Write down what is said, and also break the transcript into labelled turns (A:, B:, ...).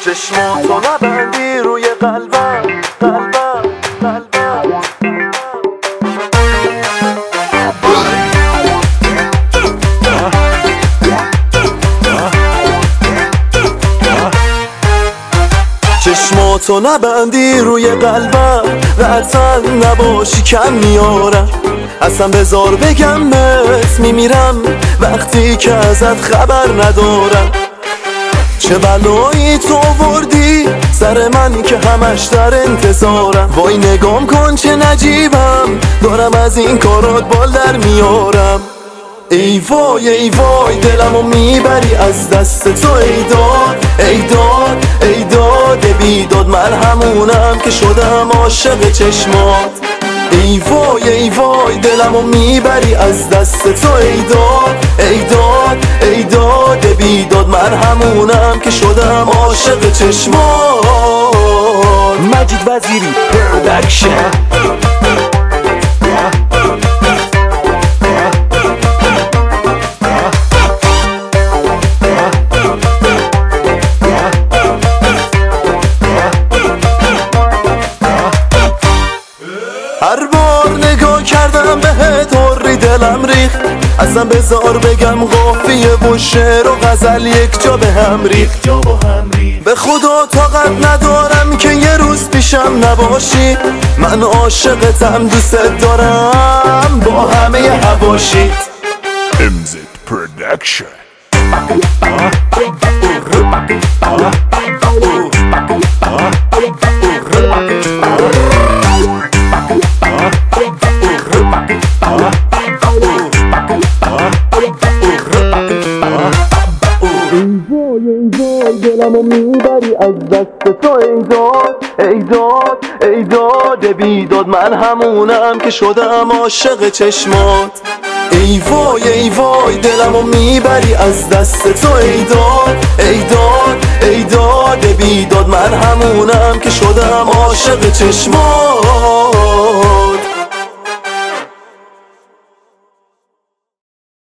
A: چشماتو نبندی روی قلبم قلبم قلبم. چشماتو نبندی روی قلبم رعتن نباشی کم میارم. اصلا بذار بگم بهت میمیرم وقتی که ازت خبر ندارم. چه بلایی تو آوردی سر من که همش در انتظارم. وای نگام کن چه نجیبم دارم از این کارات بال در میارم. ای وای ای وای دلمو میبری از دست تو. ای داد ای داد ای داد بیداد من همونم که شدم عاشق چشمات. ای وای ای وای دلمو میبری از دست تو. ای داد ای داد ای داد بیداد من همونم که شدم عاشق چشمات.
B: مجید وزیری پروداکشن.
A: هر بار نگاه کردم بهت هوری دلم ریخت. اصلا بذار بگم قافیه و شعر و غزل یک جا به هم ریخت. به خدا طاقت ندارم که یه روز پیشم نباشی. من عاشقتم دوست دارم با همه حواشیت.
C: MZ Production.
A: دلمو میبری از دست تو. ای داد ای داد ای داد بیداد من همونم که شدم عاشق چشمات. ای وای ای وای دلمو میبری از دست تو. ای داد ای داد ای داد بیداد من همونم که شدم عاشق چشمات.